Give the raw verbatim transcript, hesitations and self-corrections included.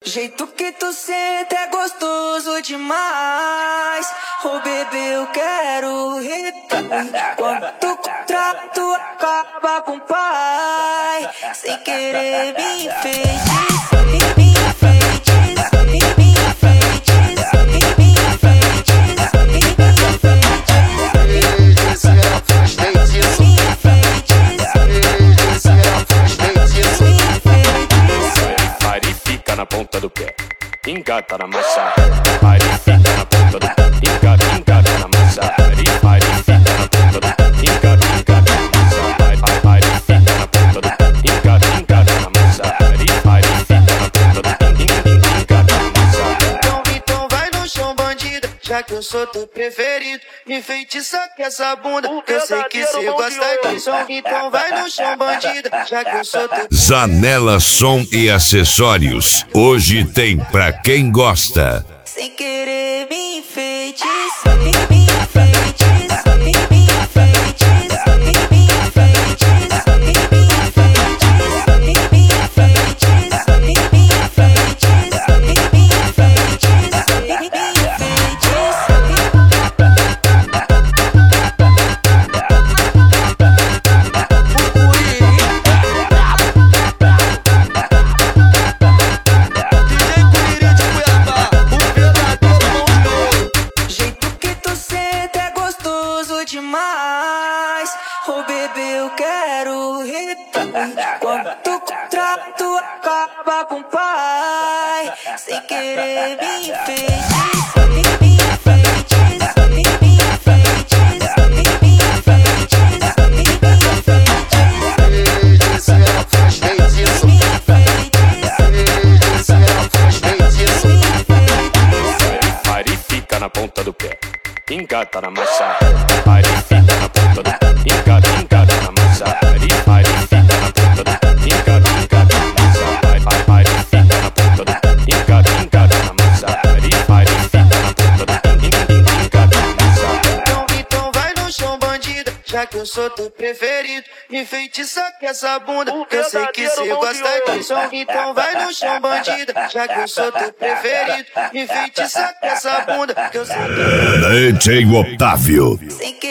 jeito que tu senta é gostoso demais. Oh bebê, eu quero retornar. Quando tu contrato acaba com o pai, sem querer me enfeitiça, me enfeitiça, me enfeitiça, me enfeitiça, me enfeitiça. Pare fica na ponta do pé, engata na massa. Pare fica na ponta do pé, engata, engata na massa. Pare, pare fica na ponta do pé, engata, engata na massa. Pare, pare fica na ponta do pé, engata, engata na massa. Pare, pare fica na ponta do pé, engata na massa. Então, então vai no chão, bandida, já que eu sou teu preferido. Me enfeitiça com essa bunda, que eu sei que cê gosta disso. Então vai no chão, bandida, já que eu sou teu preferido. Zanela Som e Acessórios. Hoje tem pra quem gosta. Sem querer me enfeitiça, me enfeitiça, me enfeitiça, me enfeitiça, me enfeitiça, me enfeitiça, me enfeitiça, me enfeitiça, me enfeitiça, me enfeitiça. Demais, oh bebê, eu quero retornar. Quando tu contrato acaba com o pai, sem querer me enfeitiça, me enfeitiça, me enfeitiça, me enfeitiça, me enfeitiça. Pare fica na ponta do pé, engata na massa. Pare fica na ponta do pé, engata, engata na massa. Pare, pare fica na ponta do pé, engata, engata na massa. Pare, pare fica na ponta do pé, engata, engata na massa. Pare, pare fica na ponta do pé, engata na massa. Então, então vai no chão, bandida, já que eu sou teu preferido. Me enfeitiça com essa bunda, que eu sei que cê gosta disso. Então vai no chão, bandida, já que eu sou teu preferido. Me enfeitiça com essa bunda, que eu sei que... D J Otávio. Sem querer